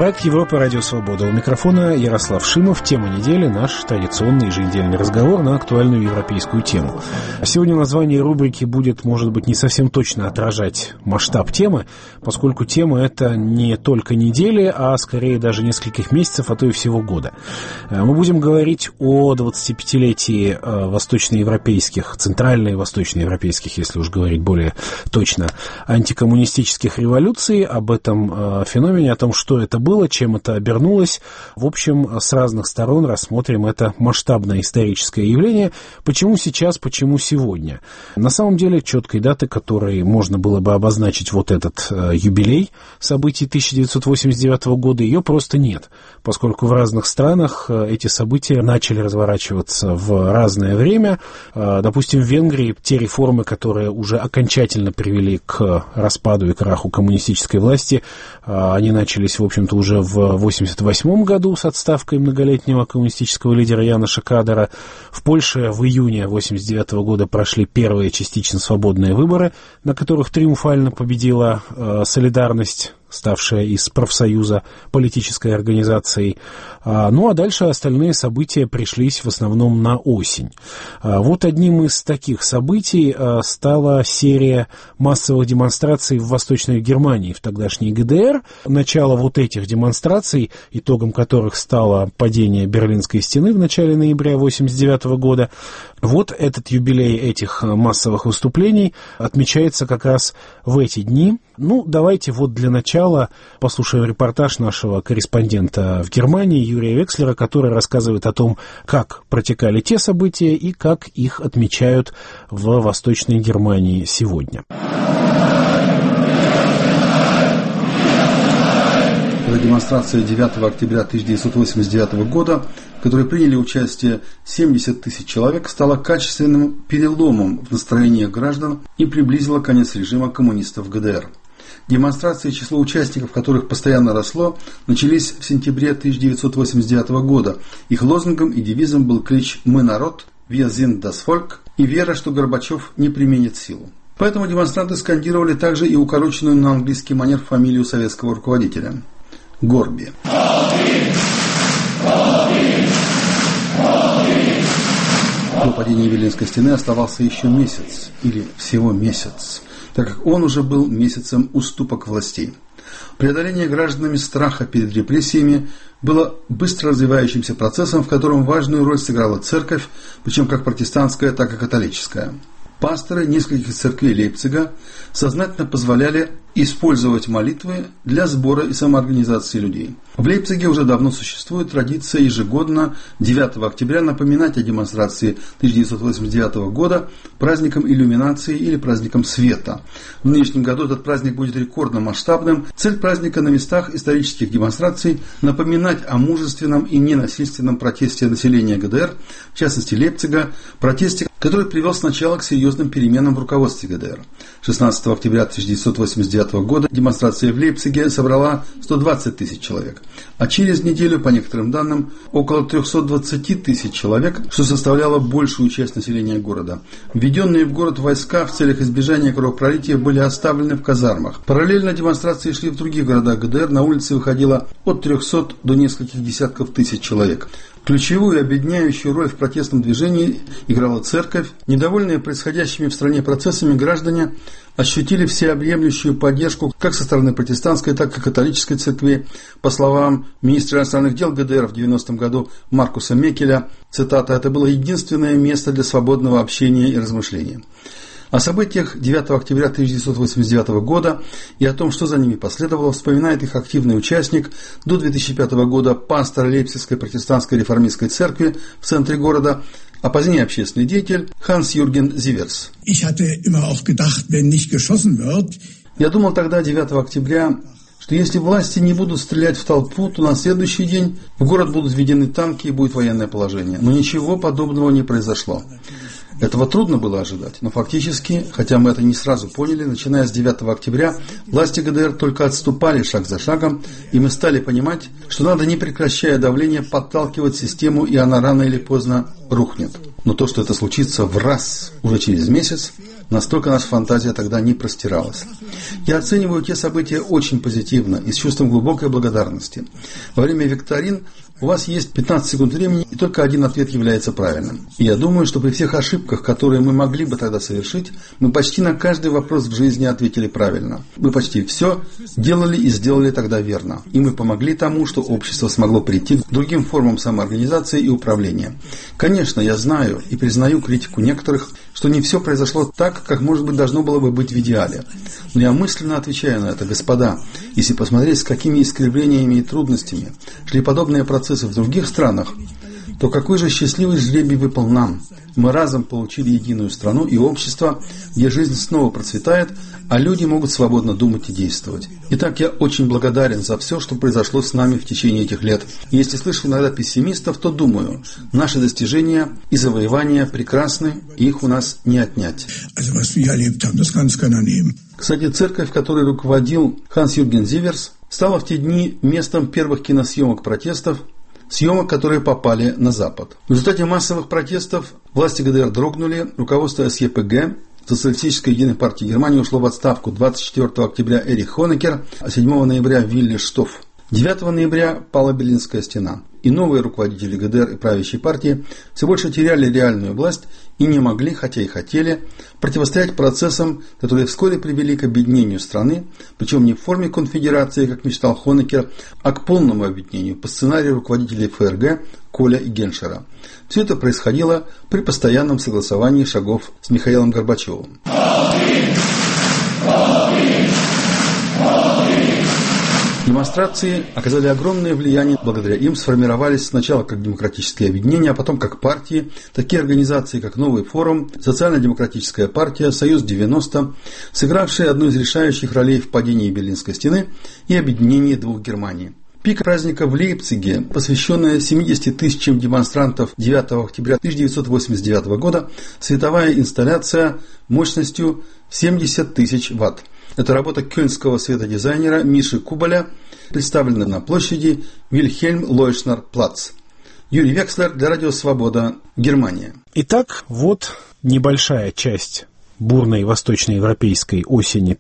Итак, Европа, Радио Свобода. У микрофона Ярослав Шимов. Тема недели — наш традиционный еженедельный разговор на актуальную европейскую тему. Сегодня название рубрики будет, может быть, не совсем точно отражать масштаб темы, поскольку тема эта не только недели, а скорее даже нескольких месяцев, а то и всего года. Мы будем говорить о 25-летии восточноевропейских, центрально- и восточноевропейских, если уж говорить более точно, антикоммунистических революций, об этом феномене, о том, что это было, чем это обернулось. В общем, с разных сторон рассмотрим это масштабное историческое явление. Почему сейчас, почему сегодня? На самом деле, четкой даты, которой можно было бы обозначить вот этот юбилей событий 1989 года, ее просто нет, поскольку в разных странах эти события начали разворачиваться в разное время. Допустим, в Венгрии те реформы, которые уже окончательно привели к распаду и краху коммунистической власти, они начались, в общем-то, уже в 1988 году с отставкой многолетнего коммунистического лидера Яноша Кадера. В Польше в июне 1989 года прошли первые частично свободные выборы, на которых триумфально победила «Солидарность», ставшая из профсоюза политической организацией. Ну а дальше остальные события пришлись в основном на осень. Вот одним из таких событий стала серия массовых демонстраций в Восточной Германии, в тогдашней ГДР. Начало вот этих демонстраций, итогом которых стало падение Берлинской стены в начале ноября 1989 года. Вот этот юбилей этих массовых выступлений отмечается как раз в эти дни. Ну, давайте вот для начала послушаем репортаж нашего корреспондента в Германии Юрия Векслера, который рассказывает о том, как протекали те события и как их отмечают в Восточной Германии сегодня. Демонстрация 9 октября 1989 года, в которой приняли участие 70 тысяч человек, стала качественным переломом в настроениях граждан и приблизила конец режима коммунистов в ГДР. Демонстрации, число участников которых постоянно росло, начались в сентябре 1989 года. Их лозунгом и девизом был клич «Мы народ», «Wir sind das Volk» и вера, что Горбачев не применит силу. Поэтому демонстранты скандировали также и укороченную на английский манер фамилию советского руководителя – Горби. До падения Берлинской стены оставался еще месяц, или всего месяц, так как он уже был месяцем уступок властей. Преодоление гражданами страха перед репрессиями было быстро развивающимся процессом, в котором важную роль сыграла церковь, причем как протестантская, так и католическая. Пасторы нескольких церквей Лейпцига сознательно позволяли использовать молитвы для сбора и самоорганизации людей. В Лейпциге уже давно существует традиция ежегодно 9 октября напоминать о демонстрации 1989 года праздником иллюминации или праздником света. В нынешнем году этот праздник будет рекордно масштабным. Цель праздника на местах исторических демонстраций – напоминать о мужественном и ненасильственном протесте населения ГДР, в частности Лейпцига, протесте, который привел сначала к серьезным переменам в руководстве ГДР. 16 октября 1989 года демонстрация в Лейпциге собрала 120 тысяч человек, а через неделю, по некоторым данным, около 320 тысяч человек, что составляло большую часть населения города. Введенные в город войска в целях избежания кровопролития были оставлены в казармах. Параллельно демонстрации шли в других городах ГДР, на улице выходило от 300 до нескольких десятков тысяч человек. Ключевую объединяющую роль в протестном движении играла церковь. Недовольные происходящими в стране процессами граждане ощутили всеобъемлющую поддержку как со стороны протестантской, так и католической церкви. По словам министра иностранных дел ГДР в 90-м году Маркуса Мекеля, цитата, «это было единственное место для свободного общения и размышления». О событиях 9 октября 1989 года и о том, что за ними последовало, вспоминает их активный участник до 2005 года пастор Лейпцигской протестантской реформистской церкви в центре города, а позднее общественный деятель Ханс-Юрген Зиверс. Я думал тогда, 9 октября, что если власти не будут стрелять в толпу, то на следующий день в город будут введены танки и будет военное положение. Но ничего подобного не произошло. Этого трудно было ожидать, но фактически, хотя мы это не сразу поняли, начиная с 9 октября, власти ГДР только отступали шаг за шагом, и мы стали понимать, что надо, не прекращая давления, подталкивать систему, и она рано или поздно рухнет. Но то, что это случится в раз уже через месяц, Настолько наша фантазия тогда не простиралась. Я оцениваю те события очень позитивно и с чувством глубокой благодарности. Во время викторин у вас есть 15 секунд времени, и только один ответ является правильным. И я думаю, что при всех ошибках, которые мы могли бы тогда совершить, мы почти на каждый вопрос в жизни ответили правильно. Мы почти все делали и сделали тогда верно. И мы помогли тому, что общество смогло прийти к другим формам самоорганизации и управления. Конечно, я знаю и признаю критику некоторых, что не все произошло так, как, может быть, должно было бы быть в идеале. Но я мысленно отвечаю на это, господа. Если посмотреть, с какими искривлениями и трудностями шли подобные процессы в других странах, то какой же счастливый жребий выпал нам. Мы разом получили единую страну и общество, где жизнь снова процветает, а люди могут свободно думать и действовать. Итак, я очень благодарен за все, что произошло с нами в течение этих лет. И если слышу иногда пессимистов, то думаю, наши достижения и завоевания прекрасны, и их у нас не отнять. Кстати, церковь, которой руководил Ханс-Юрген Зиверс, стала в те дни местом первых киносъемок протестов, съемок, которые попали на Запад. В результате массовых протестов власти ГДР дрогнули, руководство СЕПГ, Социалистической единой партии Германии, ушло в отставку 24 октября Эрих Хонекер, а 7 ноября Вилли Штофф. 9 ноября пала Берлинская стена, и новые руководители ГДР и правящей партии все больше теряли реальную власть и не могли, хотя и хотели, противостоять процессам, которые вскоре привели к объединению страны, причем не в форме конфедерации, как мечтал Хонекер, а к полному объединению по сценарию руководителей ФРГ Коля и Геншера. Все это происходило при постоянном согласовании шагов с Михаилом Горбачевым. Демонстрации оказали огромное влияние. Благодаря им сформировались сначала как демократические объединения, а потом как партии, такие организации, как Новый форум, Социально-демократическая партия, Союз 90, сыгравшие одну из решающих ролей в падении Берлинской стены и объединении двух Германий. Пик праздника в Лейпциге, посвященная 70 тысячам демонстрантов 9 октября 1989 года, световая инсталляция мощностью 70 тысяч ватт. Это работа кёльнского светодизайнера Миши Кубаля, представлена на площади Вильхельм-Лойшнер-Плац. Юрий Векслер для Радио Свобода, Германия. Итак, вот небольшая часть бурной восточноевропейской осени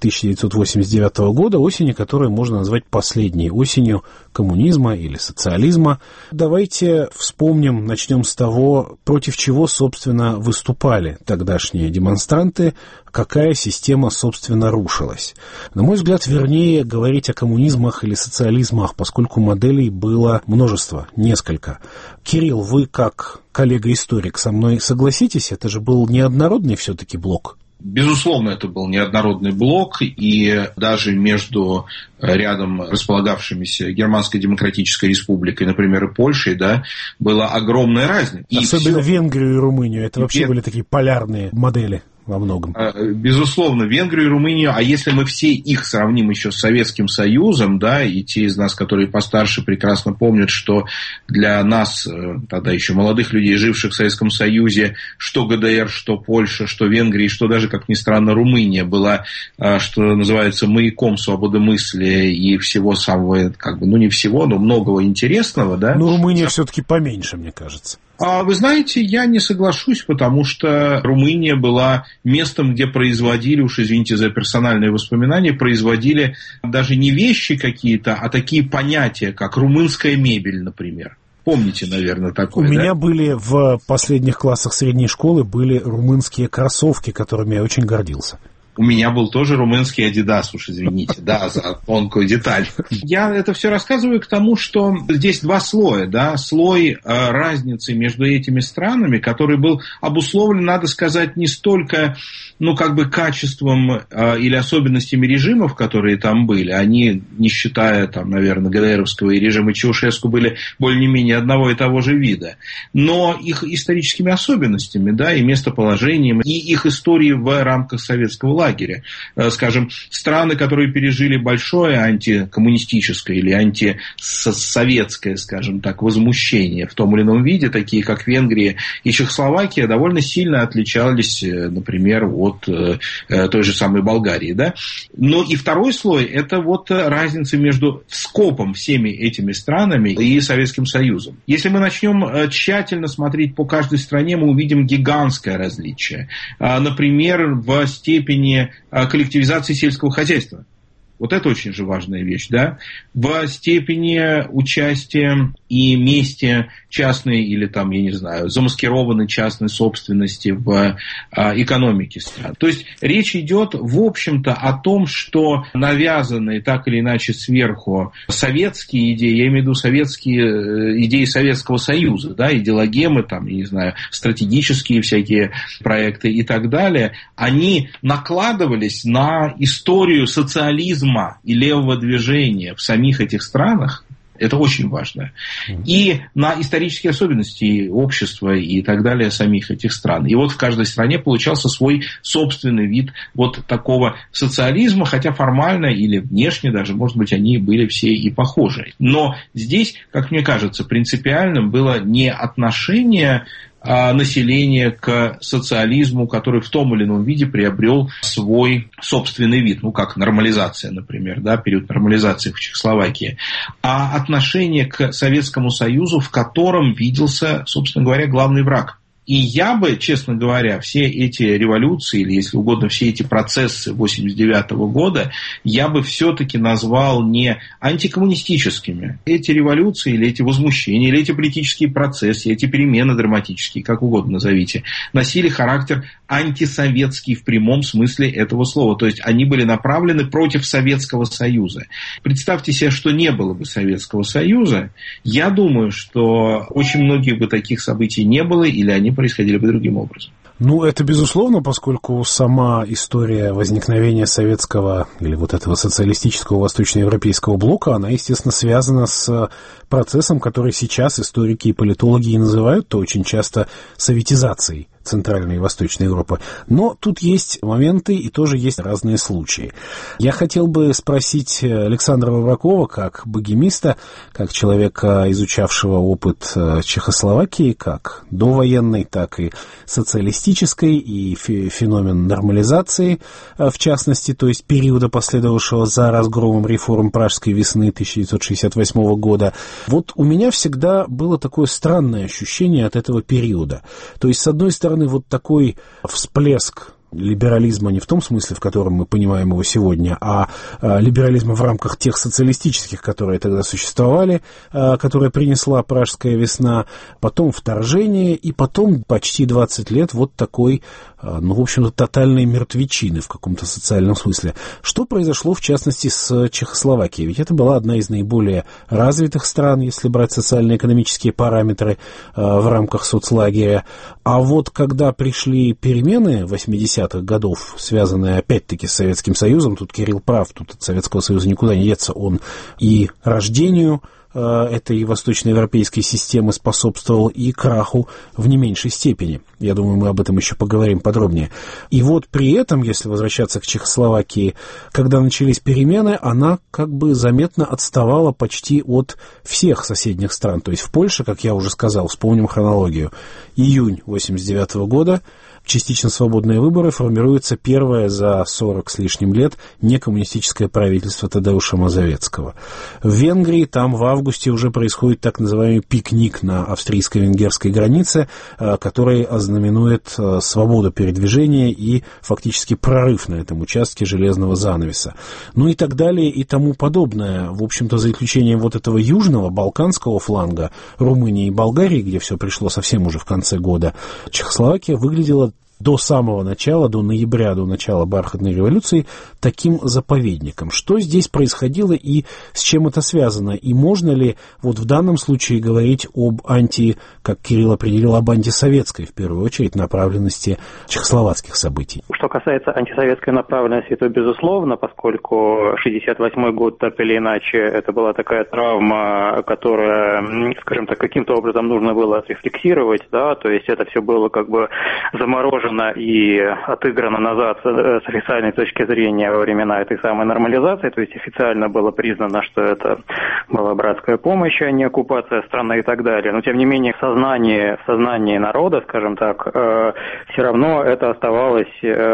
1989 года, осени, которую можно назвать последней осенью коммунизма или социализма. Давайте вспомним, начнем с того, против чего, собственно, выступали тогдашние демонстранты, какая система, собственно, рушилась. На мой взгляд, вернее говорить о коммунизмах или социализмах, поскольку моделей было множество, несколько. Кирилл, вы как коллега-историк со мной согласитесь, это же был неоднородный все-таки блок? Безусловно, это был неоднородный блок, и даже между рядом располагавшимися Германской Демократической Республикой, например, и Польшей, да, была огромная разница. Особенно Венгрию и Румынию, это вообще были такие полярные модели во многом. Безусловно, Венгрию и Румынию, а если мы все их сравним еще с Советским Союзом, да, и те из нас, которые постарше, прекрасно помнят, что для нас, тогда еще молодых людей, живших в Советском Союзе, что ГДР, что Польша, что Венгрия, что даже, как ни странно, Румыния была, что называется, маяком свободы мысли и всего самого, как бы, ну не всего, но многого интересного, да. Но Румыния все-таки поменьше, мне кажется. А вы знаете, я не соглашусь, потому что Румыния была местом, где производили, уж извините за персональные воспоминания, производили даже не вещи какие-то, а такие понятия, как румынская мебель, например. Помните, наверное, такое, У меня были в последних классах средней школы были румынские кроссовки, которыми я очень гордился. У меня был тоже румынский Адидас, уж извините, да, за тонкую деталь. Я это все рассказываю к тому, что здесь два слоя, да, слой разницы между этими странами, который был обусловлен, надо сказать, не столько, ну, как бы качеством или особенностями режимов, которые там были, они, не считая, там, наверное, ГДРовского и режима Чаушеску, были более-менее одного и того же вида, но их историческими особенностями, да, и местоположением, и их историей в рамках советского лагеря. лагеря. Скажем, страны, которые пережили большое антикоммунистическое или антисоветское, скажем так, возмущение в том или ином виде, такие как Венгрия и Чехословакия, довольно сильно отличались, например, от той же самой Болгарии. Да? Но и второй слой – это вот разница между скопом всеми этими странами и Советским Союзом. Если мы начнем тщательно смотреть по каждой стране, мы увидим гигантское различие. Например, в степени коллективизации сельского хозяйства. Вот это очень же важная вещь, да? В степени участия и мести частной или там, я не знаю, замаскированной частной собственности в экономике стран. То есть речь идет, в общем-то, о том, что навязанные так или иначе сверху советские идеи, я имею в виду советские идеи Советского Союза, да, идеологемы, там, я не знаю, стратегические всякие проекты и так далее, они накладывались на историю социализма и левого движения в самих этих странах. Это очень важно. И на исторические особенности общества и так далее самих этих стран. И вот в каждой стране получался свой собственный вид вот такого социализма, хотя формально или внешне даже, может быть, они были все и похожи. Но здесь, как мне кажется, принципиальным было не отношение населения к социализму, который в том или ином виде приобрел свой собственный вид, ну как нормализация, например, да, период нормализации в Чехословакии, а отношение к Советскому Союзу, в котором виделся, собственно говоря, главный враг. И я бы, честно говоря, все эти революции, или, если угодно, все эти процессы 1989 года, я бы все-таки назвал не антикоммунистическими. Эти революции, или эти возмущения, или эти политические процессы, эти перемены драматические, как угодно назовите, носили характер антисоветский в прямом смысле этого слова. То есть они были направлены против Советского Союза. Представьте себе, что не было бы Советского Союза. Я думаю, что очень многих бы таких событий не было, или они происходили бы другим образом. Ну, это безусловно, поскольку сама история возникновения советского или вот этого социалистического восточноевропейского блока, она, естественно, связана с процессом, который сейчас историки и политологи и называют-то очень часто советизацией Центральной и Восточной Европы. Но тут есть моменты и тоже есть разные случаи. Я хотел бы спросить Александра Вавракова, как богемиста, как человека, изучавшего опыт Чехословакии, как довоенной, так и социалистической, и феномен нормализации, в частности, то есть периода, последовавшего за разгромом реформ Пражской весны 1968 года. Вот у меня всегда было такое странное ощущение от этого периода. То есть, с одной стороны, вот такой всплеск либерализма не в том смысле, в котором мы понимаем его сегодня, а либерализма в рамках тех социалистических, которые тогда существовали, которые принесла Пражская весна, потом вторжение, и потом почти 20 лет вот такой, ну, в общем-то, тотальной мертвечины в каком-то социальном смысле. Что произошло, в частности, с Чехословакией? Ведь это была одна из наиболее развитых стран, если брать социально-экономические параметры в рамках соцлагеря. А вот когда пришли перемены 80-х годов, связанные опять-таки с Советским Союзом, тут Кирилл прав, тут от Советского Союза никуда не деться, он и рождению этой восточноевропейской системы способствовал, и краху в не меньшей степени. Я думаю, мы об этом еще поговорим подробнее. И вот при этом, если возвращаться к Чехословакии, когда начались перемены, она как бы заметно отставала почти от всех соседних стран. То есть в Польше, как я уже сказал, вспомним хронологию, июнь 1989 года, частично свободные выборы, формируется первое за 40 с лишним лет некоммунистическое правительство Тадеуша Мазовецкого. В Венгрии там в августе уже происходит так называемый пикник на австрийско-венгерской границе, который ознаменует свободу передвижения и фактически прорыв на этом участке железного занавеса. Ну и так далее и тому подобное. В общем-то, за исключением вот этого южного, балканского фланга, Румынии и Болгарии, где все пришло совсем уже в конце года, Чехословакия выглядела до самого начала, до ноября, до начала бархатной революции, таким заповедником. Что здесь происходило и с чем это связано? И можно ли вот в данном случае говорить об как Кирилл определил, об антисоветской, в первую очередь, направленности чехословацких событий? Что касается антисоветской направленности, то безусловно, поскольку 1968 год, так или иначе, это была такая травма, которая, скажем так, каким-то образом нужно было отрефлексировать, да, то есть это все было как бы заморожено отложено и отыграно назад с официальной точки зрения во времена этой самой нормализации, то есть официально было признано, что это была братская помощь, а не оккупация страны и так далее. Но, тем не менее, в сознании народа, скажем так, все равно это оставалось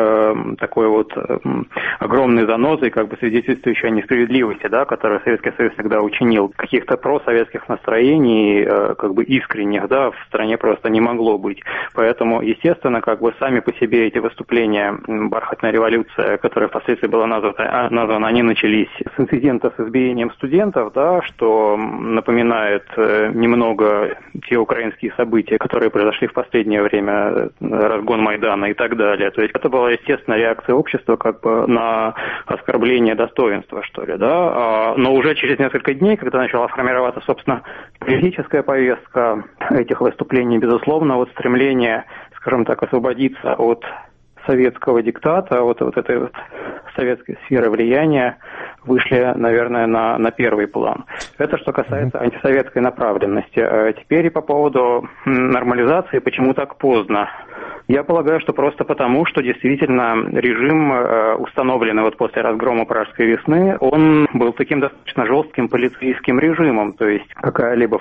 такой вот огромной занозой, как бы свидетельствующей о несправедливости, да, которую Советский Союз всегда учинил. Каких-то просоветских настроений, как бы искренних, да, в стране просто не могло быть. Поэтому, естественно, как бы сами по себе эти выступления «Бархатная революция», которая впоследствии была названа, они начались с инцидента с избиением студентов, да, что напоминает немного те украинские события, которые произошли в последнее время, разгон Майдана и так далее. То есть это была, естественно, реакция общества как бы на оскорбление достоинства, что ли, да. Но уже через несколько дней, когда начала формироваться, собственно, политическая повестка этих выступлений, безусловно, вот стремление, скажем так, освободиться от советского диктата, вот этой вот советской сферы влияния вышли, наверное, на первый план. Это что касается антисоветской направленности. Теперь и по поводу нормализации, почему так поздно. Я полагаю, что просто потому, что действительно режим, установленный вот после разгрома Пражской весны, он был таким достаточно жестким полицейским режимом, то есть какая-либо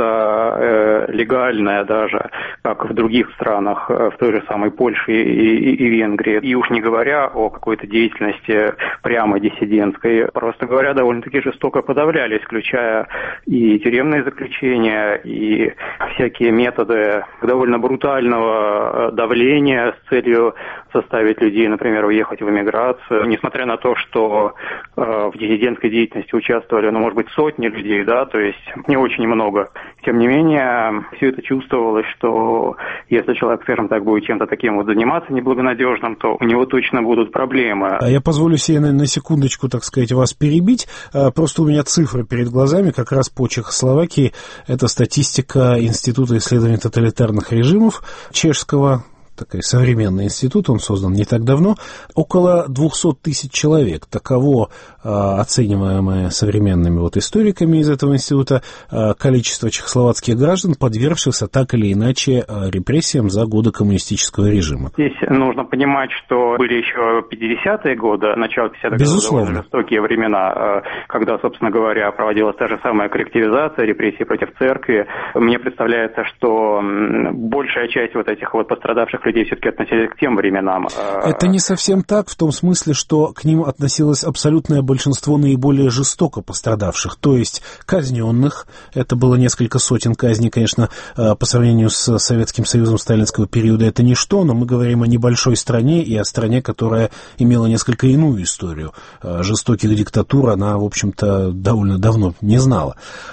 фронта, легальная даже, как в других странах, в той же самой Польше и Венгрии, и уж не говоря о какой-то деятельности прямо диссидентской, просто говоря, довольно-таки жестоко подавлялись, включая и тюремные заключения, и всякие методы довольно брутального давления с целью заставить людей, например, уехать в эмиграцию. Несмотря на то, что в диссидентской деятельности участвовали, может быть, сотни людей, да, то есть не очень много. Тем не менее, все это чувствовалось, что если человек, скажем так, будет чем-то таким вот заниматься неблагонадежным, то у него точно будут проблемы. Я позволю себе на секундочку, так сказать, вас перебить. Просто у меня цифры перед глазами, как раз по Чехословакии. Это статистика Института исследований тоталитарных режимов чешского. Такой современный институт, он создан не так давно, около 200 тысяч человек. Таково оцениваемое современными вот историками из этого института количество чехословацких граждан, подвергшихся так или иначе репрессиям за годы коммунистического режима. Здесь нужно понимать, что были еще 50-е годы, начало 50-х годов, довольно жестокие времена, когда, собственно говоря, проводилась та же самая коллективизация, репрессии против церкви. Мне представляется, что большая часть вот этих вот пострадавших людей все-таки относились к тем временам. Это не совсем так, в том смысле, что к ним относилось абсолютное большинство наиболее жестоко пострадавших, то есть казненных. Это было несколько сотен казней, конечно, по сравнению с Советским Союзом сталинского периода это ничто, но мы говорим о небольшой стране и о стране, которая имела несколько иную историю. Жестоких диктатур она, в общем-то, довольно давно не знала.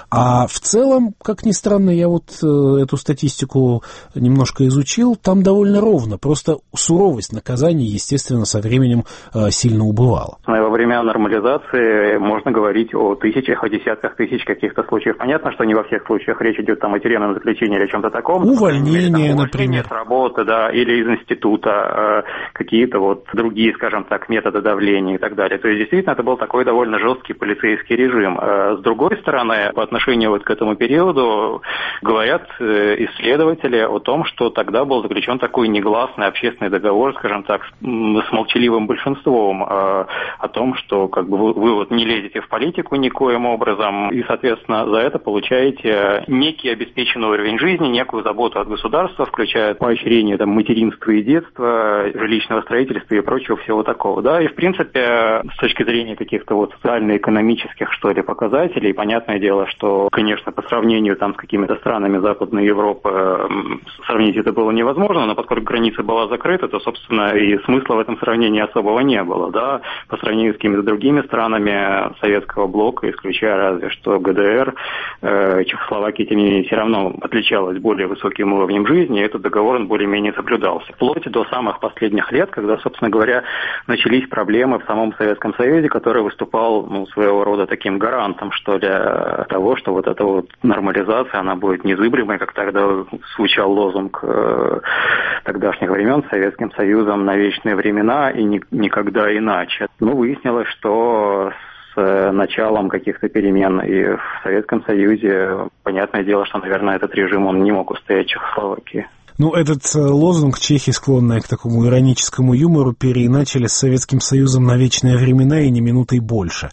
А в целом, как ни странно, я вот эту статистику немножко изучил, там довольно ровно, просто суровость наказаний, естественно, со временем сильно убывала. Во время нормализации можно говорить о тысячах, о десятках тысяч каких-то случаев. Понятно, что не во всех случаях речь идет там о тюремном заключении или о чем-то таком. Увольнение, например. С работы, да, или из института, какие-то вот другие, скажем так, методы давления и так далее. То есть, действительно, это был такой довольно жесткий полицейский режим. С другой стороны, по отношению вот к этому периоду, говорят исследователи о том, что тогда был заключен такой негласный общественный договор, скажем так, с молчаливым большинством о том, что как бы вы вот не лезете в политику никоим образом и, соответственно, за это получаете некий обеспеченный уровень жизни, некую заботу от государства, включая поощрение там, материнства и детства, жилищного строительства и прочего всего такого. Да? И, в принципе, с точки зрения каких-то вот социально-экономических, что ли, показателей, понятное дело, что, конечно, по сравнению там, с какими-то странами Западной Европы сравнить это было невозможно, но поскольку граница была закрыта, то, собственно, и смысла в этом сравнении особого не было, да, по сравнению с какими-то другими странами советского блока, исключая разве что ГДР, Чехословакия, тем не менее, все равно отличалась более высоким уровнем жизни, и этот договор он более-менее соблюдался. Вплоть до самых последних лет, когда, собственно говоря, начались проблемы в самом Советском Союзе, который выступал, своего рода таким гарантом, что ли, того, что вот эта вот нормализация, она будет незыблемой, как тогда звучал лозунг тогдашних времен с Советским Союзом на вечные времена и никогда иначе. Выяснилось, что с началом каких-то перемен и в Советском Союзе, понятное дело, что, наверное, этот режим он не мог устоять Чехословакии. Ну, этот лозунг чехи, склонные к такому ироническому юмору, переиначили с Советским Союзом на вечные времена и не минутой больше.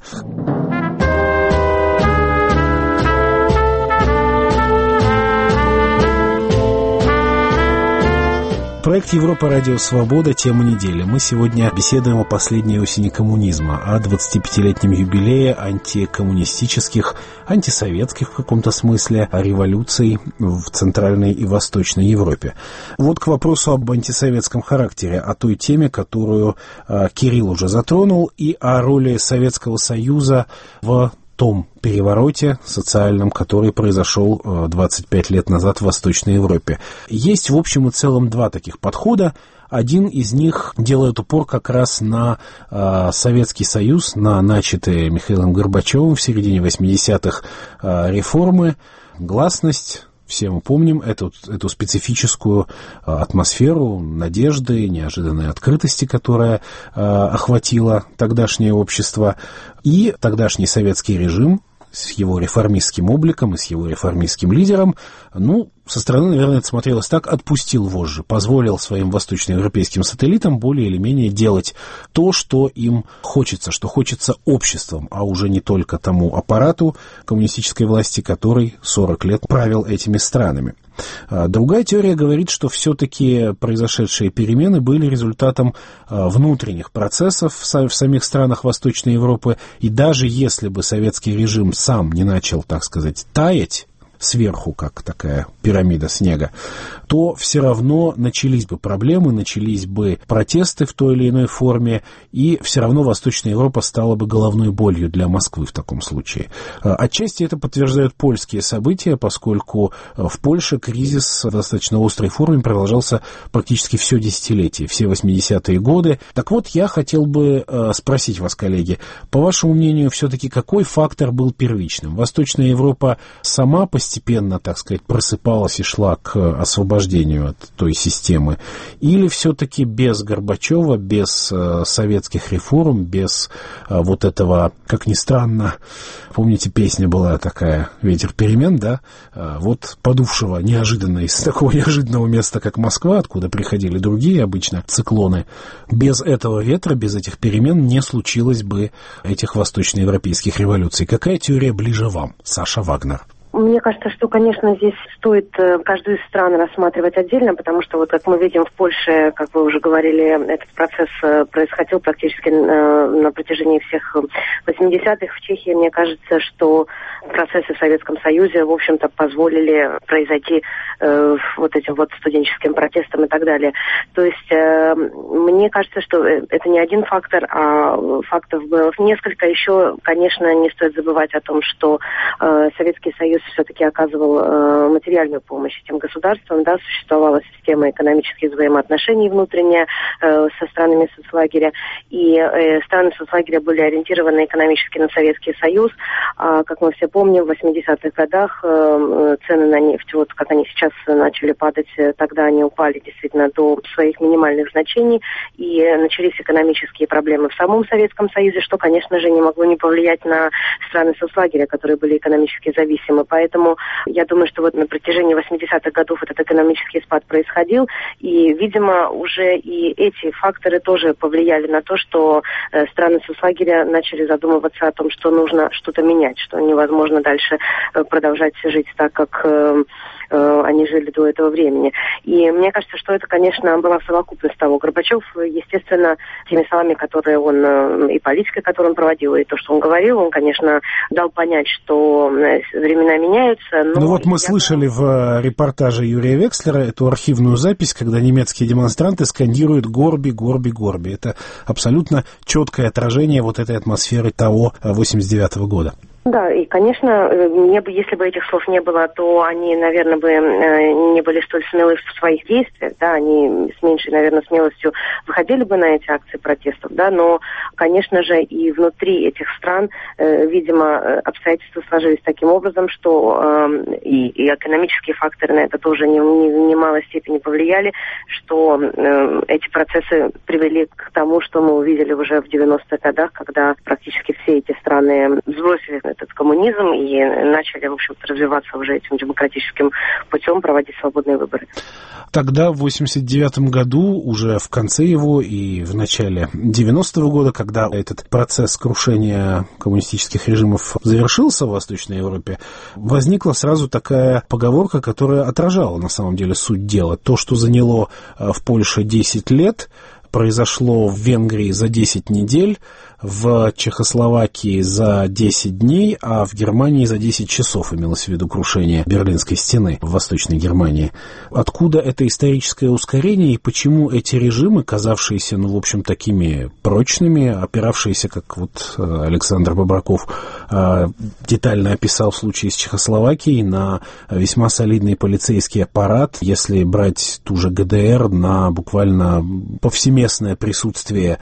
Проект «Европа. Радио Свобода. Тема недели». Мы сегодня беседуем о последней осени коммунизма, о 25-летнем юбилее антикоммунистических, антисоветских в каком-то смысле революций в Центральной и Восточной Европе. Вот к вопросу об антисоветском характере, о той теме, которую Кирилл уже затронул, и о роли Советского Союза в том перевороте социальном, который произошел 25 лет назад в Восточной Европе. Есть, в общем и целом, два таких подхода. Один из них делает упор как раз на Советский Союз, на начатые Михаилом Горбачевым в середине 80-х реформы, гласность. Все мы помним эту специфическую атмосферу надежды, неожиданной открытости, которая охватила тогдашнее общество, и тогдашний советский режим с его реформистским обликом и с его реформистским лидером, со стороны, наверное, это смотрелось так: отпустил вожжи, позволил своим восточноевропейским сателлитам более или менее делать то, что им хочется, что хочется обществом, а уже не только тому аппарату коммунистической власти, который 40 лет правил этими странами. Другая теория говорит, что все-таки произошедшие перемены были результатом внутренних процессов в самих странах Восточной Европы, и даже если бы советский режим сам не начал, так сказать, таять сверху, как такая пирамида снега, то все равно начались бы проблемы, начались бы протесты в той или иной форме, и все равно Восточная Европа стала бы головной болью для Москвы в таком случае. Отчасти это подтверждают польские события, поскольку в Польше кризис в достаточно острой форме продолжался практически все десятилетие, все 80-е годы. Так вот, я хотел бы спросить вас, коллеги, по вашему мнению, все-таки какой фактор был первичным? Восточная Европа сама постепенно, так сказать, просыпалась и шла к освобождению от той системы? Или все-таки без Горбачева, без советских реформ, без вот этого, как ни странно, помните, песня была такая «Ветер перемен», да? Вот подувшего неожиданно из такого неожиданного места, как Москва, откуда приходили другие обычно циклоны, без этого ветра, без этих перемен не случилось бы этих восточноевропейских революций. Какая теория ближе вам, Саша Вагнер? Мне кажется, что, конечно, здесь стоит каждую из стран рассматривать отдельно, потому что, вот как мы видим в Польше, как вы уже говорили, этот процесс происходил практически на протяжении всех 80-х. В Чехии, мне кажется, что процессы в Советском Союзе, в общем-то, позволили произойти вот этим вот студенческим протестам и так далее. То есть, мне кажется, что это не один фактор, а факторов было несколько. Еще, конечно, не стоит забывать о том, что Советский Союз все-таки оказывал материальную помощь этим государствам, да, существовала система экономических взаимоотношений внутренняя со странами соцлагеря, и страны соцлагеря были ориентированы экономически на Советский Союз. Как мы все помним, в 80-х годах цены на нефть, вот как они сейчас начали падать, тогда они упали действительно до своих минимальных значений, и начались экономические проблемы в самом Советском Союзе, что, конечно же, не могло не повлиять на страны соцлагеря, которые были экономически зависимы. Поэтому я думаю, что вот на протяжении 80-х годов этот экономический спад происходил, и, видимо, уже и эти факторы тоже повлияли на то, что страны соцлагеря начали задумываться о том, что нужно что-то менять, что невозможно дальше продолжать жить так, как они жили до этого времени. И мне кажется, что это, конечно, была совокупность того. Горбачев, естественно, теми словами, которые он, и политикой, которую он проводил, и то, что он говорил, он, конечно, дал понять, что времена меняются. Но вот мы слышали в репортаже Юрия Векслера эту архивную запись, когда немецкие демонстранты скандируют «Горби, Горби, Горби». Это абсолютно четкое отражение вот этой атмосферы того 89-го года. Да, и, конечно, если бы этих слов не было, то они, наверное, бы не были столь смелы в своих действиях, да, они с меньшей, наверное, смелостью выходили бы на эти акции протестов, да, но, конечно же, и внутри этих стран, видимо, обстоятельства сложились таким образом, что и экономические факторы на это тоже в немалой степени повлияли, что эти процессы привели к тому, что мы увидели уже в 90-х годах, когда практически все эти страны сбросили этот коммунизм и начали, в общем-то, развиваться уже этим демократическим путем, проводить свободные выборы. Тогда, в 1989 году, уже в конце его и в начале 90-го года, когда этот процесс крушения коммунистических режимов завершился в Восточной Европе, возникла сразу такая поговорка, которая отражала на самом деле суть дела. То, что заняло в Польше 10 лет, произошло в Венгрии за 10 недель, в Чехословакии за 10 дней, а в Германии за 10 часов имелось в виду крушение Берлинской стены в Восточной Германии. Откуда это историческое ускорение и почему эти режимы, казавшиеся, в общем, такими прочными, опиравшиеся, как вот Александр Бобраков детально описал в случае с Чехословакией, на весьма солидный полицейский аппарат, если брать ту же ГДР, на буквально повсеместное присутствие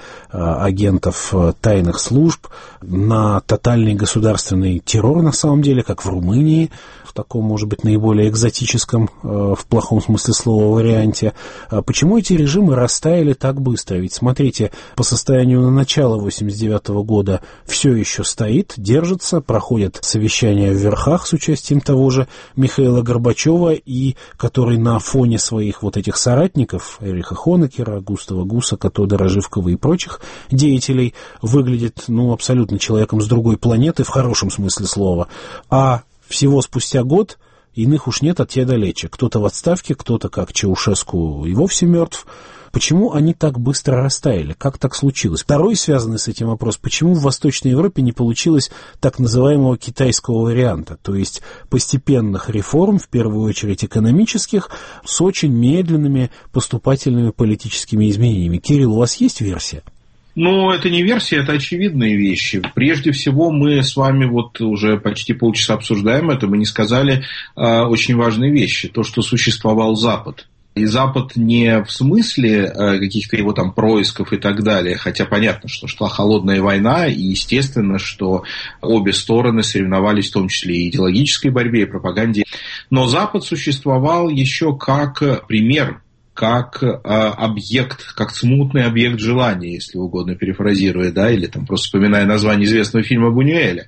агентов тайных служб, на тотальный государственный террор, на самом деле, как в Румынии, в таком, может быть, наиболее экзотическом, в плохом смысле слова, варианте. Почему эти режимы растаяли так быстро? Ведь, смотрите, по состоянию на начало 1989 года все еще стоит, держится, проходят совещания в верхах с участием того же Михаила Горбачева, и который на фоне своих вот этих соратников, Эриха Хонекера, Густава Гусака, Тодора Живкова и прочих деятелей, выглядит, абсолютно человеком с другой планеты, в хорошем смысле слова. А всего спустя год иных уж нет, от те далече. Кто-то в отставке, кто-то, как Чаушеску, и вовсе мертв. Почему они так быстро растаяли? Как так случилось? Второй, связанный с этим вопрос, почему в Восточной Европе не получилось так называемого китайского варианта, то есть постепенных реформ, в первую очередь экономических, с очень медленными поступательными политическими изменениями? Кирилл, у вас есть версия? Это не версия, это очевидные вещи. Прежде всего, мы с вами уже почти полчаса обсуждаем это, мы не сказали очень важные вещи. То, что существовал Запад. И Запад не в смысле каких-то его там происков и так далее, хотя понятно, что шла холодная война, и естественно, что обе стороны соревновались в том числе и идеологической борьбе, и пропаганде. Но Запад существовал еще как пример, как объект, как смутный объект желания, если угодно перефразируя, или там просто вспоминая название известного фильма Бунюэля.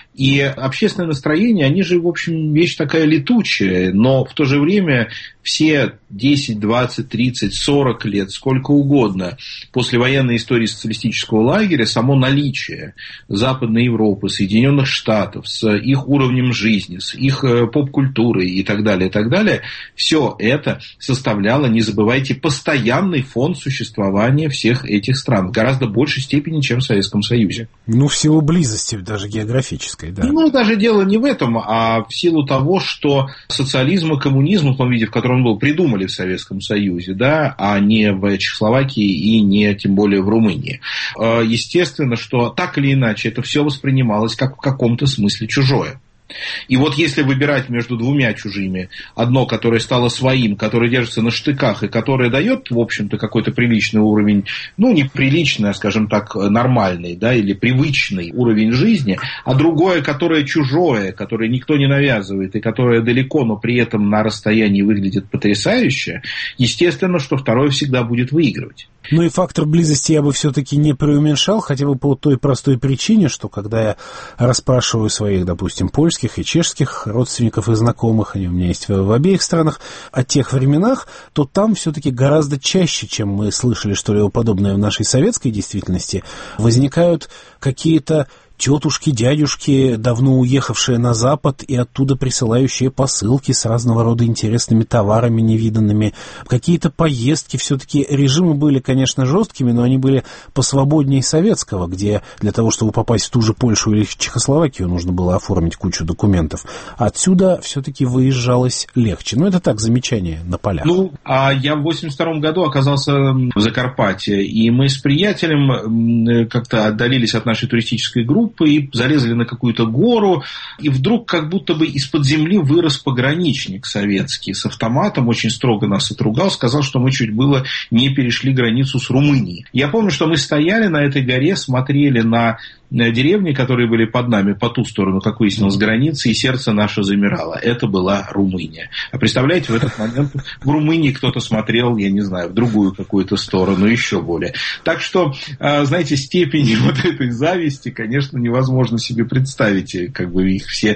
И общественное настроение, они же, в общем, вещь такая летучая, но в то же время все 10, 20, 30, 40 лет, сколько угодно, после военной истории социалистического лагеря, само наличие Западной Европы, Соединенных Штатов с их уровнем жизни, с их поп-культурой и так далее, все это составляло, не забывайте, постоянный фон существования всех этих стран, в гораздо большей степени, чем в Советском Союзе. В силу близости даже географической. Да. Даже дело не в этом, а в силу того, что социализм и коммунизм в том виде, в котором он был, придумали в Советском Союзе, а не в Чехословакии и не тем более в Румынии. Естественно, что так или иначе это все воспринималось как в каком-то смысле чужое. И если выбирать между двумя чужими, одно, которое стало своим, которое держится на штыках и которое дает, в общем-то, какой-то приличный уровень, не приличный, а, скажем так, нормальный, или привычный уровень жизни, а другое, которое чужое, которое никто не навязывает и которое далеко, но при этом на расстоянии выглядит потрясающе, естественно, что второе всегда будет выигрывать. И фактор близости я бы все-таки не преуменьшал, хотя бы по той простой причине, что когда я расспрашиваю своих, допустим, польских и чешских родственников и знакомых, они у меня есть в обеих странах, о тех временах, то там все-таки гораздо чаще, чем мы слышали что-либо подобное в нашей советской действительности, возникают какие-то тетушки, дядюшки, давно уехавшие на Запад и оттуда присылающие посылки с разного рода интересными товарами невиданными, какие-то поездки. Все-таки режимы были, конечно, жесткими, но они были посвободнее советского, где для того, чтобы попасть в ту же Польшу или Чехословакию, нужно было оформить кучу документов. Отсюда все-таки выезжалось легче. Это так, замечание на полях. А я в 1982 году оказался в Закарпатье, и мы с приятелем как-то отдалились от нашей туристической группы, и залезли на какую-то гору, и вдруг как будто бы из-под земли вырос пограничник советский с автоматом, очень строго нас отругал, сказал, что мы чуть было не перешли границу с Румынией. Я помню, что мы стояли на этой горе, смотрели на деревни, которые были под нами, по ту сторону, как выяснилось, границы, и сердце наше замирало. Это была Румыния. А представляете, в этот момент в Румынии кто-то смотрел, я не знаю, в другую какую-то сторону, еще более. Так что, знаете, степень вот этой зависти, конечно, невозможно себе представить, как бы их все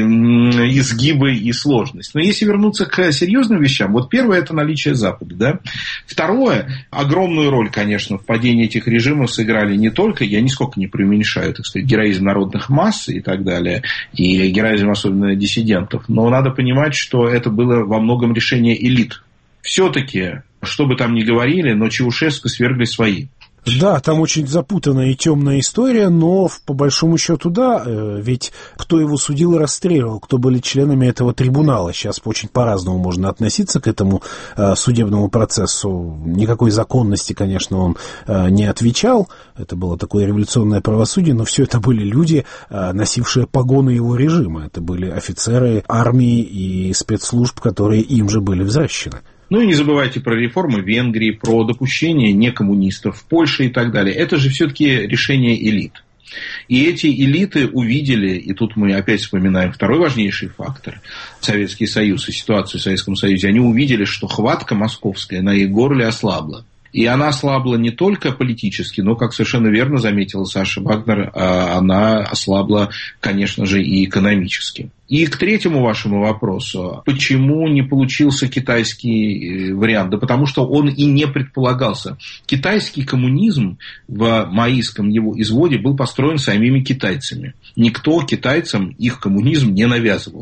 изгибы и сложность. Но если вернуться к серьезным вещам, вот первое – это наличие Запада, да? Второе, огромную роль, конечно, в падении этих режимов сыграли не только, я нисколько не преуменьшаю, так сказать, героизм народных масс и так далее, и героизм особенно диссидентов, но надо понимать, что это было во многом решение элит. Все-таки, что бы там ни говорили, но Чаушеску свергли свои. Да, там очень запутанная и темная история, но по большому счету, да, ведь кто его судил и расстреливал, кто были членами этого трибунала. Сейчас очень по-разному можно относиться к этому судебному процессу. Никакой законности, конечно, он не отвечал. Это было такое революционное правосудие, но все это были люди, носившие погоны его режима. Это были офицеры армии и спецслужб, которые им же были взращены. Ну и не забывайте про реформы в Венгрии, про допущение некоммунистов в Польше и так далее. Это же все-таки решение элит. И эти элиты увидели, и тут мы опять вспоминаем второй важнейший фактор, Советский Союз и ситуацию в Советском Союзе, они увидели, что хватка московская на их горле ослабла. И она ослабла не только политически, но, как совершенно верно заметила Саша Вагнер, она ослабла, конечно же, и экономически. И к третьему вашему вопросу, почему не получился китайский вариант? Да потому что он и не предполагался. Китайский коммунизм в маоистском его изводе был построен самими китайцами. Никто китайцам их коммунизм не навязывал.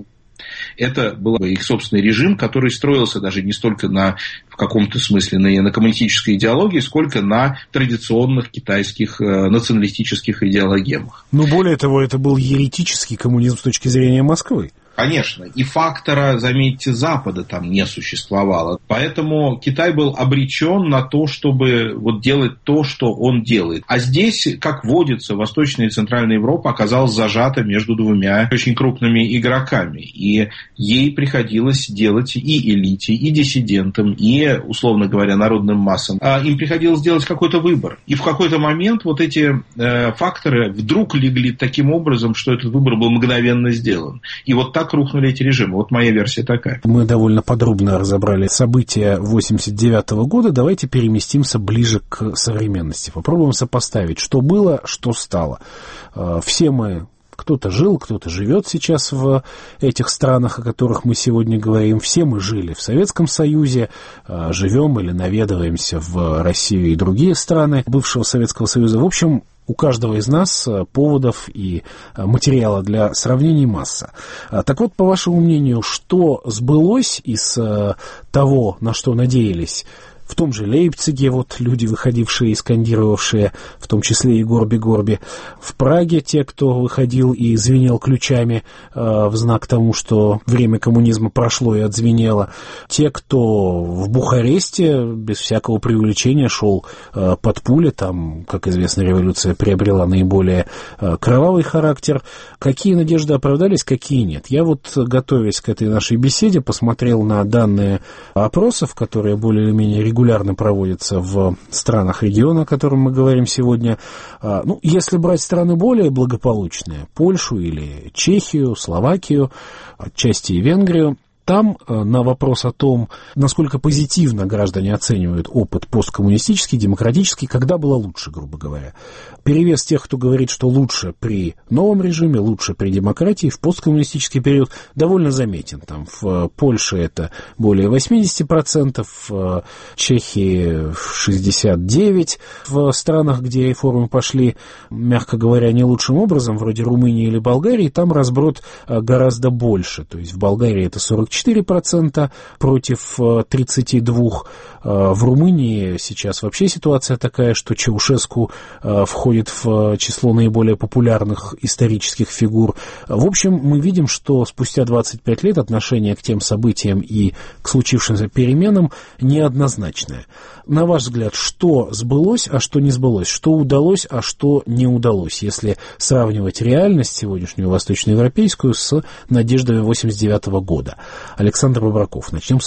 Это был их собственный режим, который строился даже не столько в каком-то смысле на коммунистической идеологии, сколько на традиционных китайских националистических идеологемах. Но более того, это был еретический коммунизм с точки зрения Москвы. Конечно. И фактора, заметьте, Запада там не существовало. Поэтому Китай был обречен на то, чтобы вот делать то, что он делает. А здесь, как водится, Восточная и Центральная Европа оказалась зажата между двумя очень крупными игроками. И ей приходилось делать и элите, и диссидентам, и, условно говоря, народным массам. Им приходилось делать какой-то выбор. И в какой-то момент вот эти факторы вдруг легли таким образом, что этот выбор был мгновенно сделан. И вот так рухнули эти режимы. Вот моя версия такая. Мы довольно подробно разобрали события 1989 года. Давайте переместимся ближе к современности. Попробуем сопоставить, что было, что стало. Все мы... Кто-то жил, кто-то живет сейчас в этих странах, о которых мы сегодня говорим. Все мы жили в Советском Союзе, живем или наведываемся в Россию и другие страны бывшего Советского Союза. В общем, у каждого из нас поводов и материала для сравнений масса. Так вот, по вашему мнению, что сбылось из того, на что надеялись? В том же Лейпциге вот люди, выходившие и скандировавшие, в том числе и Горби-Горби. В Праге те, кто выходил и звенел ключами в знак тому, что время коммунизма прошло и отзвенело. Те, кто в Бухаресте без всякого преувеличения шел под пули. Там, как известно, революция приобрела наиболее кровавый характер. Какие надежды оправдались, какие нет? Я вот, готовясь к этой нашей беседе, посмотрел на данные опросов, которые более или менее регулярно проводятся в странах региона, о котором мы говорим сегодня. Ну, если брать страны более благополучные, Польшу или Чехию, Словакию, отчасти и Венгрию, там на вопрос о том, насколько позитивно граждане оценивают опыт посткоммунистический, демократический, когда было лучше, грубо говоря. Перевес тех, кто говорит, что лучше при новом режиме, лучше при демократии, в посткоммунистический период довольно заметен. Там в Польше это более 80%, в Чехии 69%. В странах, где реформы пошли, мягко говоря, не лучшим образом, вроде Румынии или Болгарии, там разброд гораздо больше. То есть в Болгарии это 44% против 32%. В Румынии сейчас вообще ситуация такая, что Чаушеску входит в число наиболее популярных исторических фигур. В общем, мы видим, что спустя 25 лет отношение к тем событиям и к случившимся переменам неоднозначное. На ваш взгляд, что сбылось, а что не сбылось? Что удалось, а что не удалось, если сравнивать реальность сегодняшнюю восточноевропейскую с надеждами 1989 года? Александр Бобраков, начнем с вас.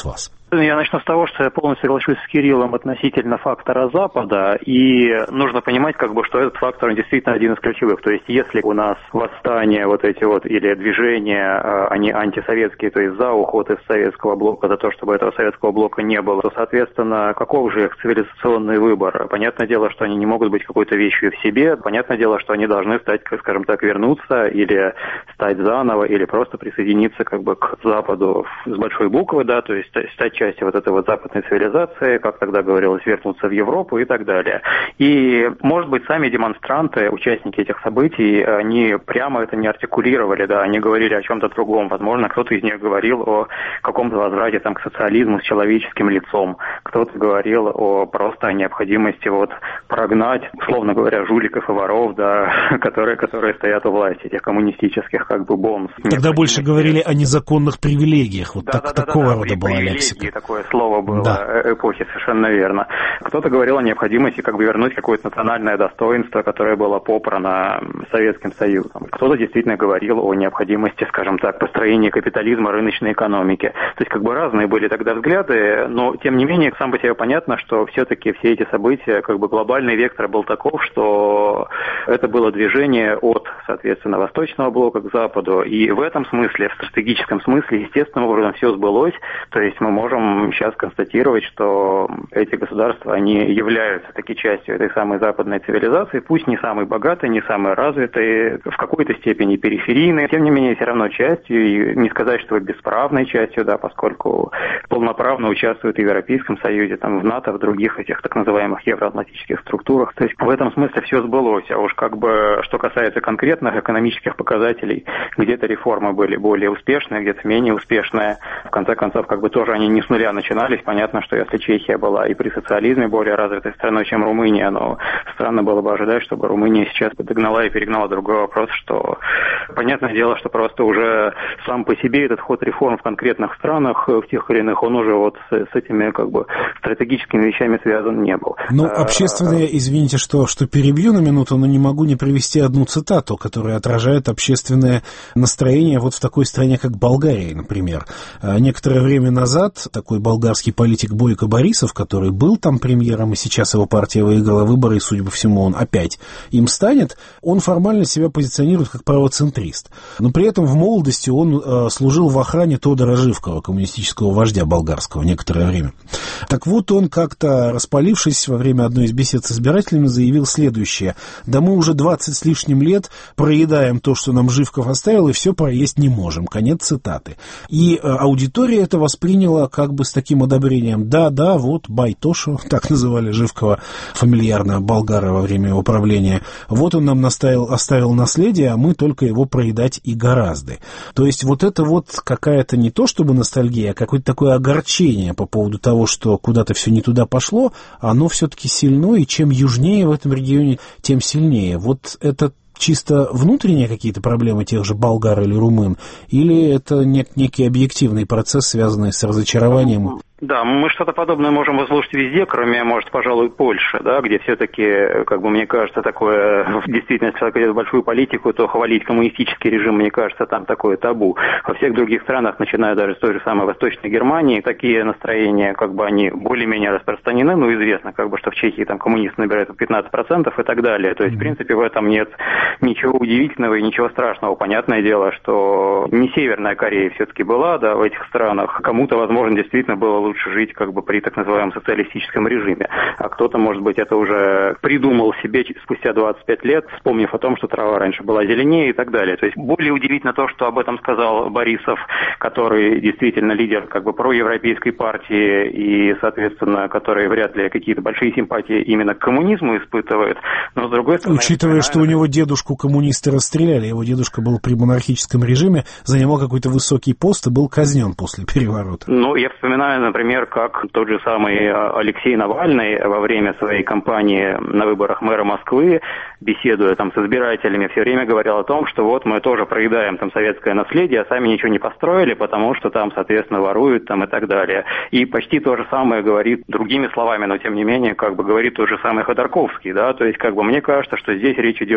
Я начну с того, что я полностью соглашусь с Кириллом относительно фактора Запада, и нужно понимать, что этот фактор он действительно один из ключевых. То есть, если у нас восстания или движения, они антисоветские, то есть за уход из советского блока, за то, чтобы этого советского блока не было, то, соответственно, каков же их цивилизационный выбор? Понятное дело, что они не могут быть какой-то вещью в себе, понятное дело, что они должны стать, скажем так, вернуться или стать заново, или просто присоединиться к Западу с большой буквы, да, то есть стать частью этой западной цивилизации, как тогда говорилось, вернуться в Европу и так далее. И, может быть, сами демонстранты, участники этих событий, они прямо это не артикулировали, да, они говорили о чем-то другом. Возможно, кто-то из них говорил о каком-то возврате к социализму с человеческим лицом, кто-то говорил просто о необходимости прогнать, условно говоря, жуликов и воров, да, которые стоят у власти, этих коммунистических бомб. Тогда больше говорили о незаконных привилегиях, такого рода была лексика. Такое слово было эпохи, совершенно верно. Кто-то говорил о необходимости вернуть какое-то национальное достоинство, которое было попрано Советским Союзом. Кто-то действительно говорил о необходимости, скажем так, построения капитализма, рыночной экономики. То есть разные были тогда взгляды, но тем не менее сам по себе понятно, что все-таки все эти события, глобальный вектор был таков, что это было движение от, соответственно, Восточного блока к Западу, и в этом смысле, в стратегическом смысле, естественным образом все сбылось. То есть мы можем сейчас констатировать, что эти государства, они являются таки частью этой самой западной цивилизации, пусть не самой богатой, не самой развитой, в какой-то степени периферийной, тем не менее все равно частью, и не сказать, что бесправной частью, да, поскольку полноправно участвуют и в Европейском Союзе, в НАТО, в других этих так называемых евроатлантических структурах. То есть в этом смысле все сбылось. А уж что касается конкретных экономических показателей, где-то реформы были более успешные, где-то менее успешные. В конце концов, тоже они не с нуля начинались. Понятно, что если Чехия была и при социализме более развитой страной, чем Румыния, но странно было бы ожидать, чтобы Румыния сейчас догнала и перегнала. Другой вопрос, что понятное дело, что просто уже сам по себе этот ход реформ в конкретных странах, в тех или иных, он уже с этими стратегическими вещами связан не был. Общественные, извините, что перебью на минуту, но не могу не привести одну цитату, которая отражает общественное настроение в такой стране, как Болгария, например. Некоторое время назад такой болгарский политик Бойко Борисов, который был там премьером, и сейчас его партия выиграла выборы, и, судя по всему, он опять им станет, он формально себя позиционирует как правоцентрист. Но при этом в молодости он служил в охране Тодора Живкова, коммунистического вождя болгарского, некоторое время. Так вот, он как-то, распалившись во время одной из бесед с избирателями, заявил следующее: да мы уже 20 с лишним лет проедаем то, что нам Живков оставил, и все проесть не можем. Конец цитаты. И аудитория это восприняла с таким одобрением. Да, Байтошу, так называли Живкова фамильярно болгары во время его правления. Вот он нам оставил наследие, а мы только его проедать и гораздо. То есть это какая-то не то чтобы ностальгия, а какое-то такое огорчение по поводу того, что куда-то все не туда пошло, оно все-таки сильно, и чем южнее в этом регионе, тем сильнее. Это чисто внутренние какие-то проблемы тех же болгар или румын, или это некий объективный процесс, связанный с разочарованием? Да, мы что-то подобное можем выслушать везде, кроме, может, пожалуй, Польши, да, где все-таки, мне кажется, такое, действительно, если человек идет в большую политику, то хвалить коммунистический режим, мне кажется, там такое табу. Во всех других странах, начиная даже с той же самой Восточной Германии, такие настроения, они более-менее распространены, известно, что в Чехии там коммунисты набирают 15% и так далее. То есть, в принципе, в этом нет ничего удивительного и ничего страшного. Понятное дело, что не Северная Корея все-таки была, да, в этих странах. Кому-то, возможно, действительно было лучше жить при так называемом социалистическом режиме. А кто-то, может быть, это уже придумал себе спустя 25 лет, вспомнив о том, что трава раньше была зеленее и так далее. То есть более удивительно то, что об этом сказал Борисов, который действительно лидер проевропейской партии и, соответственно, который вряд ли какие-то большие симпатии именно к коммунизму испытывает. Но, с другой стороны... Учитывая, что у него дедушку коммунисты расстреляли, его дедушка был при монархическом режиме, занимал какой-то высокий пост и был казнен после переворота. Я вспоминаю, например, как тот же самый Алексей Навальный во время своей кампании на выборах мэра Москвы, беседуя с избирателями, все время говорил о том, что мы тоже проедаем советское наследие, а сами ничего не построили, потому что там, соответственно, воруют и так далее. И почти то же самое говорит другими словами, но тем не менее, говорит тот же самый Ходорковский, да, то есть, мне кажется, что здесь речь идет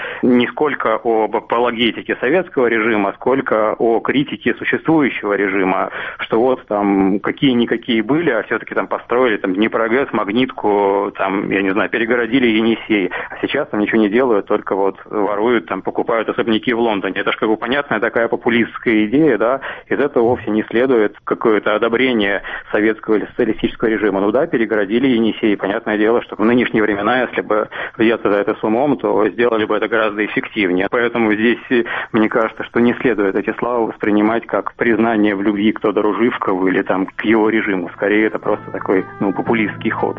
не сколько об апологетике советского режима, сколько о критике существующего режима, что вот там какие-никакие были, а все-таки там построили там Днепрогэс, Магнитку, там, я не знаю, перегородили Енисей, а сейчас там ничего не делают, только вот воруют, там, покупают особняки в Лондоне. Это же как бы понятная такая популистская идея, да, из этого вовсе не следует какое-то одобрение советского или социалистического режима. Ну да, перегородили Енисей, понятное дело, что в нынешние времена, если бы взяться за это с умом, то сделали бы это гораздо эффективнее. Поэтому здесь, мне кажется, что не следует эти слова воспринимать как признание в любви к Тодору Живкову или там к его режиму. Скорее, это просто такой, популистский ход.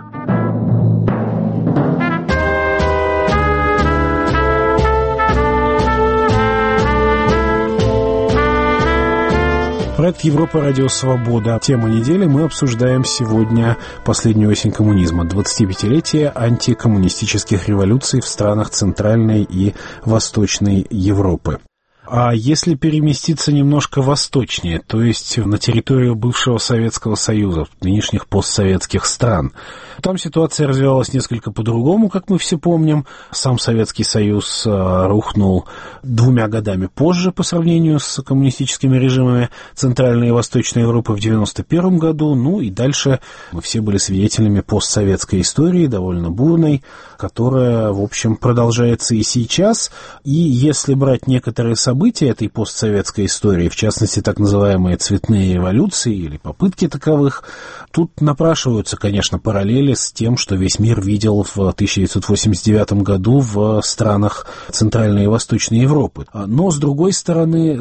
Проект «Европа. Радио Свобода». Тема недели. Мы обсуждаем сегодня последнюю осень коммунизма, 25-летие антикоммунистических революций в странах Центральной и Восточной Европы. А если переместиться немножко восточнее, то есть на территорию бывшего Советского Союза, нынешних постсоветских стран, там ситуация развивалась несколько по-другому, как мы все помним. Сам Советский Союз рухнул 2 годами позже по сравнению с коммунистическими режимами Центральной и Восточной Европы в 1991 году. Ну и дальше мы все были свидетелями постсоветской истории, довольно бурной, которая, в общем, продолжается и сейчас. И если брать некоторые события этой постсоветской истории, в частности, так называемые цветные революции или попытки таковых, тут напрашиваются, конечно, параллели с тем, что весь мир видел в 1989 году в странах Центральной и Восточной Европы. Но, с другой стороны,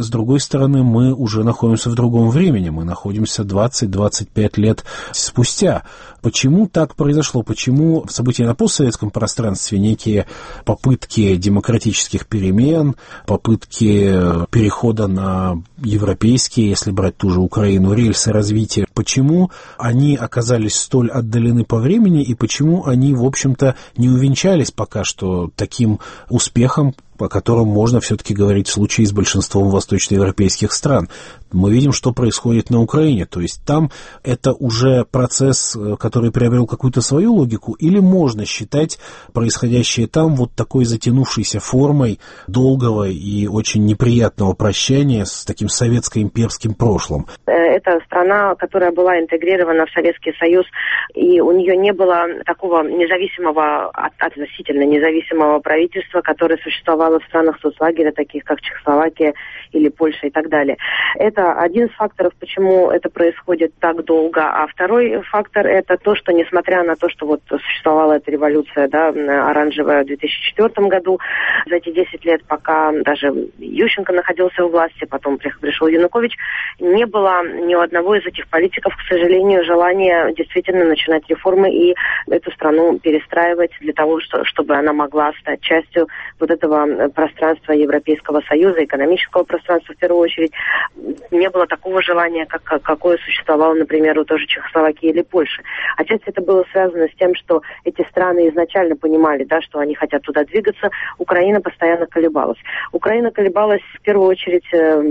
мы уже находимся в другом времени. Мы находимся 20-25 лет спустя. Почему так произошло? Почему события на постсоветском пространстве, некие попытки демократических перемен, попытки перехода на европейские, если брать ту же Украину, рельсы развития, почему они оказались столь отдалены по времени и почему они, в общем-то, не увенчались пока что таким успехом, о котором можно все-таки говорить в случае с большинством восточноевропейских стран. Мы видим, что происходит на Украине. То есть там это уже процесс, который приобрел какую-то свою логику, или можно считать происходящее там вот такой затянувшейся формой долгого и очень неприятного прощания с таким советско-имперским прошлым? Это страна, которая была интегрирована в Советский Союз, и у нее не было такого независимого, относительно независимого правительства, которое существовало в странах соцлагеря, таких как Чехословакия или Польша и так далее. Это один из факторов, почему это происходит так долго. А второй фактор — это то, что несмотря на то, что вот существовала эта революция, да, оранжевая в 2004 году, за эти 10 лет, пока даже Ющенко находился у власти, потом пришел Янукович, не было ни у одного из этих политиков, к сожалению, желания действительно начинать реформы и эту страну перестраивать для того, чтобы она могла стать частью вот этого пространства Европейского Союза, экономического пространства в первую очередь. Не было такого желания, какое существовало, например, у той же Чехословакии или Польши. Отчасти это было связано с тем, что эти страны изначально понимали, да, что они хотят туда двигаться. Украина постоянно колебалась. Украина колебалась в первую очередь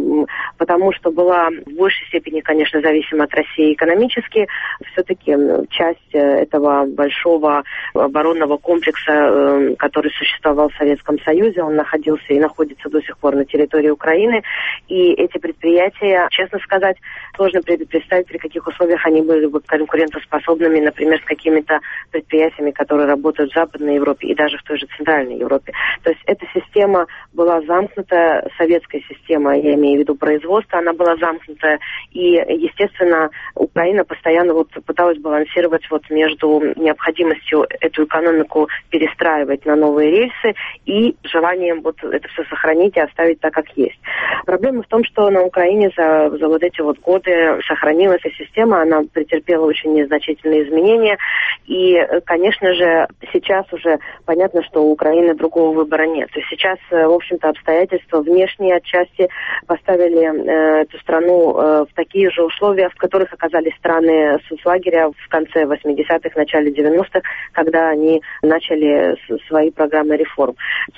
потому, что была в большей степени, конечно, зависима от России экономически. Все-таки часть этого большого оборонного комплекса, который существовал в Советском Союзе, он находился и находится до сих пор на территории Украины. И эти предприятия, честно сказать, сложно представить, при каких условиях они были бы конкурентоспособными, например, с какими-то предприятиями, которые работают в Западной Европе и даже в той же Центральной Европе. То есть эта система была замкнута, советская система, я имею в виду производство, она была замкнута, и, естественно, Украина постоянно вот пыталась балансировать вот между необходимостью эту экономику перестраивать на новые рельсы и желанием вот это все сохранить и оставить так, как есть. Проблема в том, что на Украине за вот эти вот годы сохранилась эта система, она претерпела очень незначительные изменения, и, конечно же, сейчас уже понятно, что у Украины другого выбора нет. То есть сейчас, в общем-то, обстоятельства внешние отчасти поставили эту страну в такие же условия, в которых оказались страны соцлагеря в конце 80-х, начале 90-х, когда они начали свои программы реформ. Я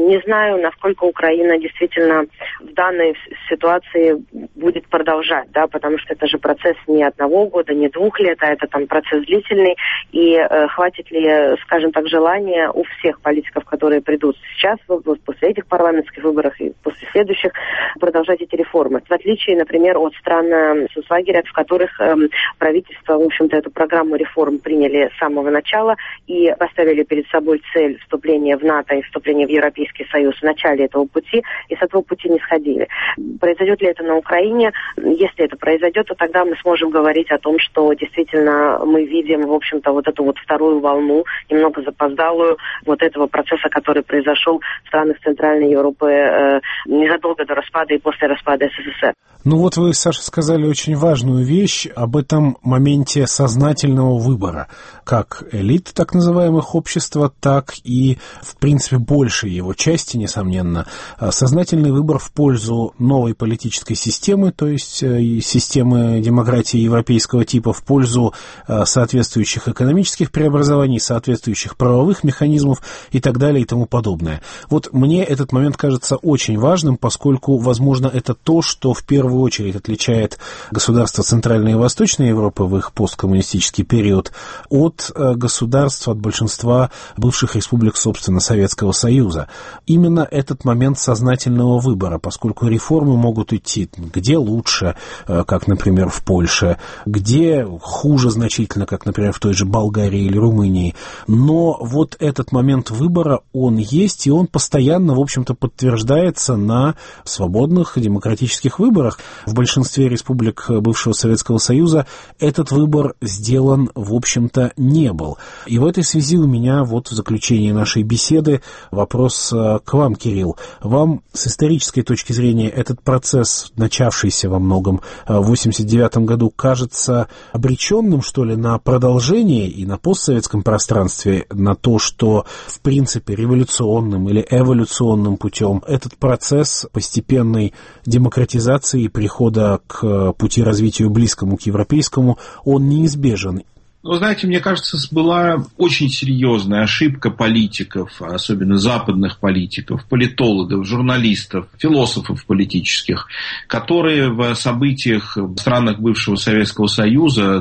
Не знаю, насколько Украина действительно в данной ситуации будет продолжать, да, потому что это же процесс не 1 года, не 2 лет, а это там процесс длительный, и хватит ли, скажем так, желания у всех политиков, которые придут сейчас, после этих парламентских выборов и после следующих, продолжать эти реформы. В отличие, например, от стран соцлагеря, в которых правительство, в общем-то, эту программу реформ приняли с самого начала и поставили перед собой цель вступления в НАТО и вступления в Европейский Союз в начале этого пути, и с этого пути не сходили. Произойдет ли это на Украине? Если это произойдет, то тогда мы сможем говорить о том, что действительно мы видим, в общем-то, вот эту вот вторую волну, немного запоздалую, вот этого процесса, который произошел в странах Центральной Европы незадолго до распада и после распада СССР. Ну вот вы, Саша, сказали очень важную вещь об этом моменте сознательного выбора, как элит так называемых общества, так и, в принципе, большей его части, несомненно, сознательный выбор в пользу новой политической системы, то есть системы демократии европейского типа, в пользу соответствующих экономических преобразований, соответствующих правовых механизмов и так далее и тому подобное. Вот мне этот момент кажется очень важным, поскольку, возможно, это то, что в первую очередь отличает государства Центральной и Восточной Европы в их посткоммунистический период от государств, от большинства бывших республик, собственно, Советского Союза. Именно этот момент сознательного выбора, поскольку реформы могут идти где лучше, как, например, в Польше, где хуже значительно, как, например, в той же Болгарии или Румынии. Но вот этот момент выбора, он есть, и он постоянно, в общем-то, подтверждается на свободных демократических выборах. В большинстве республик бывшего Советского Союза этот выбор сделан, в общем-то, не был. И в этой связи у меня вот в заключении нашей беседы вопрос к вам, Кирилл. Вам с исторической точки зрения этот процесс, начавшийся во многом в 1989 году, кажется обреченным, что ли, на продолжение и на постсоветском пространстве, на то, что, в принципе, революционным или эволюционным путем этот процесс постепенной демократизации и перехода к пути развития близкому к европейскому, он неизбежен? Ну, знаете, мне кажется, была очень серьезная ошибка политиков, особенно западных политиков, политологов, журналистов, философов политических, которые в событиях в странах бывшего Советского Союза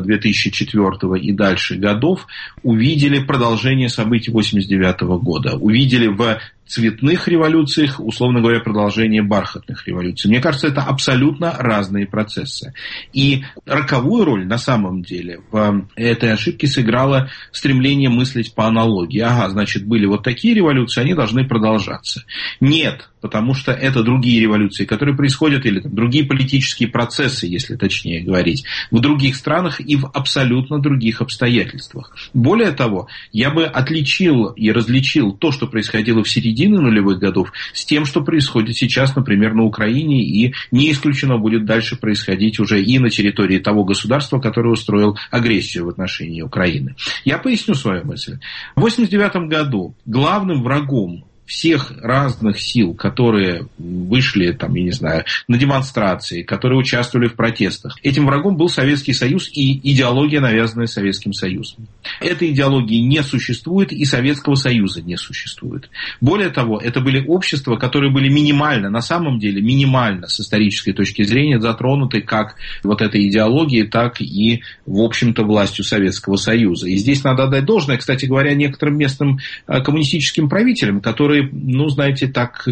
2004 и дальше годов увидели продолжение событий 1989 года, увидели в цветных революциях, условно говоря, продолжение бархатных революций. Мне кажется, это абсолютно разные процессы. И роковую роль, на самом деле, в этой ошибке сыграло стремление мыслить по аналогии. Ага, значит, были вот такие революции, они должны продолжаться. Нет, потому что это другие революции, которые происходят, или там, другие политические процессы, если точнее говорить, в других странах и в абсолютно других обстоятельствах. Более того, я бы отличил и различил то, что происходило в середине нулевых годов, с тем, что происходит сейчас, например, на Украине, и не исключено будет дальше происходить уже и на территории того государства, которое устроил агрессию в отношении Украины. Я поясню свою мысль. В 1989 году главным врагом всех разных сил, которые вышли, там, я не знаю, на демонстрации, которые участвовали в протестах. Этим врагом был Советский Союз и идеология, навязанная Советским Союзом. Этой идеологии не существует, и Советского Союза не существует. Более того, это были общества, которые были минимально, на самом деле, минимально с исторической точки зрения затронуты как вот этой идеологией, так и, в общем-то, властью Советского Союза. И здесь надо отдать должное, кстати говоря, некоторым местным коммунистическим правителям, которые, ну, знаете, так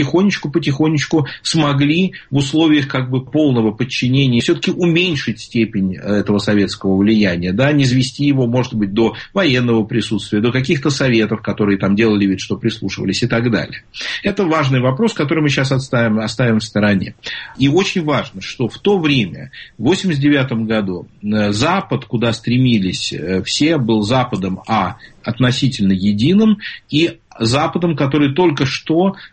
потихонечку смогли в условиях как бы полного подчинения все-таки уменьшить степень этого советского влияния, да, не свести его, может быть, до военного присутствия, до каких-то советов, которые там делали вид, что прислушивались и так далее. Это важный вопрос, который мы сейчас оставим в стороне. И очень важно, что в то время, в 1989 году, Запад, куда стремились все, был Западом относительно единым, и Западом, который только что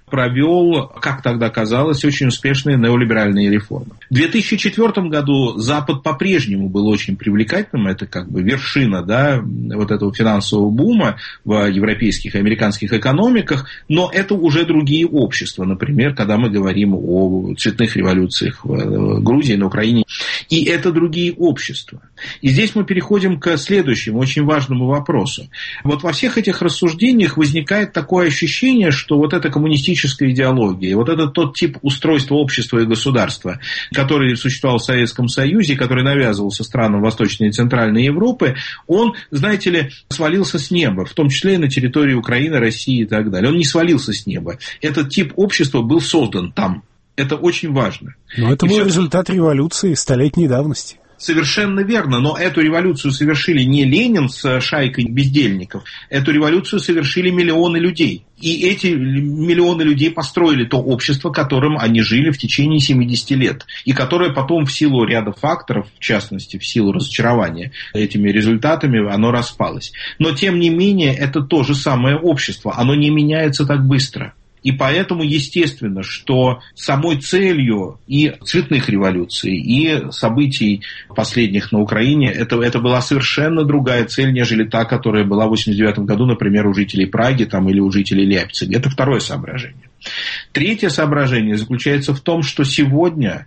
провел, как тогда казалось, очень успешные неолиберальные реформы. В 2004 году Запад по-прежнему был очень привлекательным, это как бы вершина, да, вот этого финансового бума в европейских и американских экономиках, но это уже другие общества, например, когда мы говорим о цветных революциях в Грузии, на Украине, и это другие общества. И здесь мы переходим к следующему очень важному вопросу. Вот во всех этих рассуждениях возникает такое ощущение, что вот эта коммунистическая идеология, вот это тот тип устройства общества и государства, который существовал в Советском Союзе, который навязывался странам Восточной и Центральной Европы, он, знаете ли, свалился с неба, в том числе и на территории Украины, России и так далее. Он не свалился с неба. Этот тип общества был создан там. Это очень важно. Но это был результат революции столетней давности. Совершенно верно, но эту революцию совершили не Ленин с шайкой бездельников, эту революцию совершили миллионы людей. И эти миллионы людей построили то общество, которым они жили в течение 70 лет, и которое потом в силу ряда факторов, в частности, в силу разочарования этими результатами, оно распалось. Но, тем не менее, это то же самое общество, оно не меняется так быстро. И поэтому, естественно, что самой целью и цветных революций, и событий последних на Украине, это была совершенно другая цель, нежели та, которая была в 1989 году, например, у жителей Праги там, или у жителей Лейпцига. Это второе соображение. Третье соображение заключается в том, что сегодня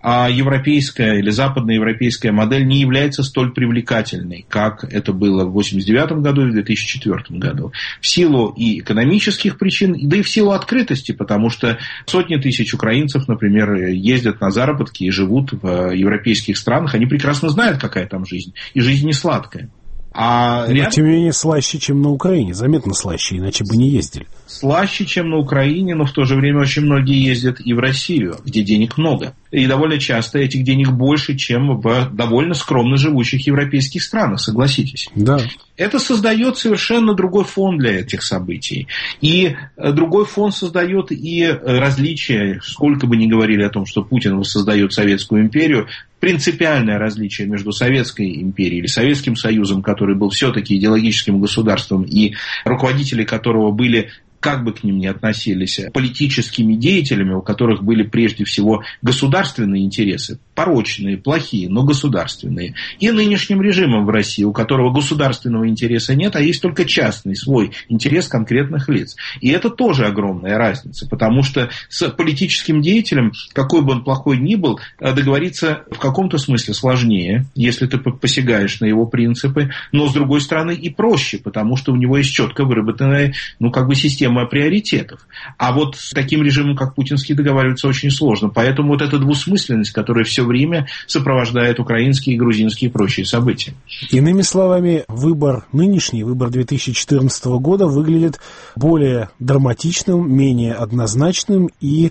европейская или западноевропейская модель не является столь привлекательной, как это было в 1989 году и в 2004 году. В силу и экономических причин, да и в силу открытости, потому что сотни тысяч украинцев, например, ездят на заработки и живут в европейских странах, они прекрасно знают, какая там жизнь, и жизнь не сладкая. Но, тем не менее, слаще, чем на Украине, заметно слаще, иначе бы не ездили. Слаще, чем на Украине, но в то же время очень многие ездят и в Россию, где денег много. И довольно часто этих денег больше, чем в довольно скромно живущих европейских странах, согласитесь. Да. Это создает совершенно другой фон для этих событий. И другой фон создает и различия, сколько бы ни говорили о том, что Путин воссоздает Советскую империю, принципиальное различие между Советской империей или Советским Союзом, который был все-таки идеологическим государством, и руководители которого были, как бы к ним ни относились, политическими деятелями, у которых были прежде всего государственные интересы, порочные, плохие, но государственные, и нынешним режимом в России, у которого государственного интереса нет, а есть только частный свой интерес конкретных лиц. И это тоже огромная разница, потому что с политическим деятелем, какой бы он плохой ни был, договориться в каком-то смысле сложнее, если ты посягаешь на его принципы, но с другой стороны и проще, потому что у него есть четко выработанная, система приоритетов. А вот с таким режимом, как путинский, договариваться очень сложно. Поэтому вот эта двусмысленность, которая все время сопровождает украинские, грузинские и прочие события. Иными словами, нынешний выбор 2014 года выглядит более драматичным, менее однозначным и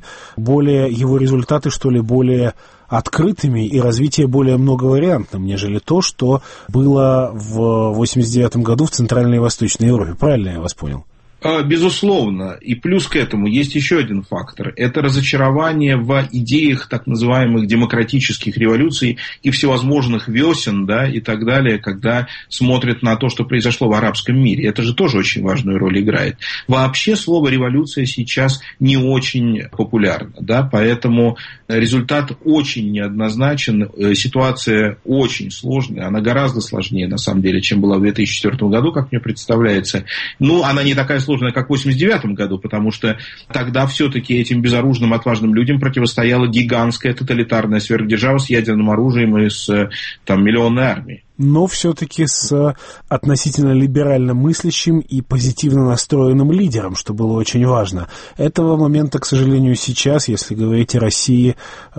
его результаты, более открытыми и развитие более многовариантным, нежели то, что было в 1989 году в Центральной и Восточной Европе. Правильно я вас понял? Безусловно. И плюс к этому есть еще один фактор. Это разочарование в идеях так называемых демократических революций и всевозможных весен, да, и так далее, когда смотрят на то, что произошло в арабском мире. Это же тоже очень важную роль играет. Вообще слово «революция» сейчас не очень популярно, да, поэтому результат очень неоднозначен, ситуация очень сложная, она гораздо сложнее, на самом деле, чем была в 2004 году, как мне представляется. Она не такая сложная, как в 1989 году, потому что тогда все-таки этим безоружным, отважным людям противостояла гигантская тоталитарная сверхдержава с ядерным оружием и с миллионной армией. Но все-таки с относительно либерально мыслящим и позитивно настроенным лидером, что было очень важно. Этого момента, к сожалению, сейчас, если говорить о России,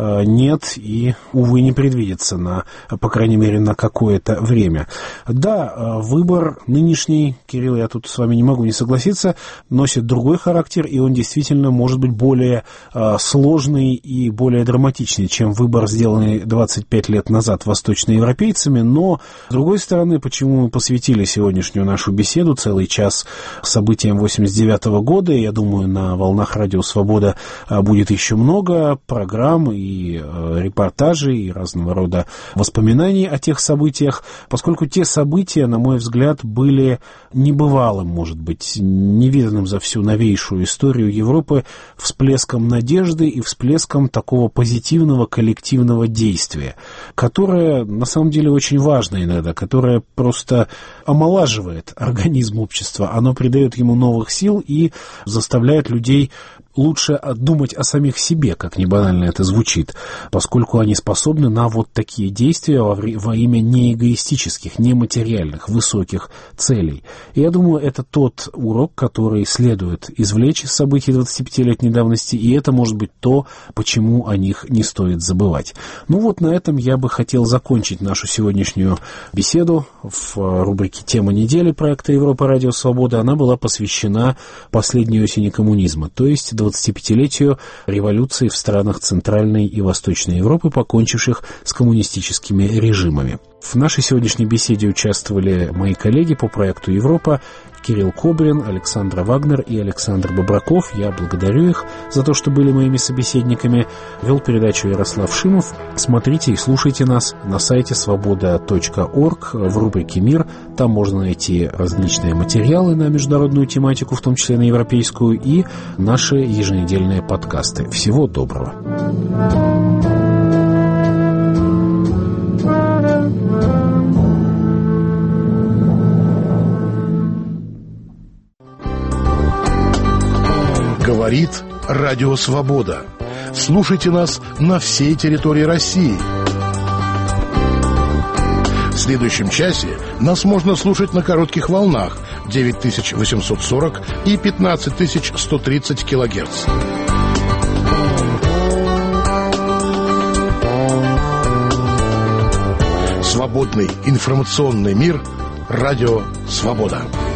нет и, увы, не предвидится, по крайней мере, на какое-то время. Да, выбор нынешний, Кирилл, я тут с вами не могу не согласиться, носит другой характер, и он действительно может быть более сложный и более драматичный, чем выбор, сделанный 25 лет назад восточноевропейцами, но С другой стороны, почему мы посвятили сегодняшнюю нашу беседу, целый час, событиям 89-го года, я думаю, на волнах Радио Свобода будет еще много программ и репортажей, и разного рода воспоминаний о тех событиях, поскольку те события, на мой взгляд, были небывалым, может быть, невиданным за всю новейшую историю Европы всплеском надежды и всплеском такого позитивного коллективного действия, которое, на самом деле, очень важно иногда, которое просто омолаживает организм общества, оно придает ему новых сил и заставляет людей лучше думать о самих себе, как ни банально это звучит, поскольку они способны на вот такие действия во имя неэгоистических, нематериальных, высоких целей. И я думаю, это тот урок, который следует извлечь из событий 25-летней давности, и это может быть то, почему о них не стоит забывать. Ну вот на этом я бы хотел закончить нашу сегодняшнюю беседу в рубрике «Тема недели» проекта «Европа. Радио Свобода». Она была посвящена последней осени коммунизма, то есть 25-летию революции в странах Центральной и Восточной Европы, покончивших с коммунистическими режимами. В нашей сегодняшней беседе участвовали мои коллеги по проекту «Европа» Кирилл Кобрин, Александра Вагнер и Александр Бобраков. Я благодарю их за то, что были моими собеседниками. Вел передачу Ярослав Шимов. Смотрите и слушайте нас на сайте svoboda.org в рубрике «Мир». Там можно найти различные материалы на международную тематику, в том числе на европейскую, и наши еженедельные подкасты. Всего доброго. Говорит Радио Свобода. Слушайте нас на всей территории России. В следующем часе нас можно слушать на коротких волнах 9840 и 15130 килогерц. Свободный информационный мир. Радио Свобода.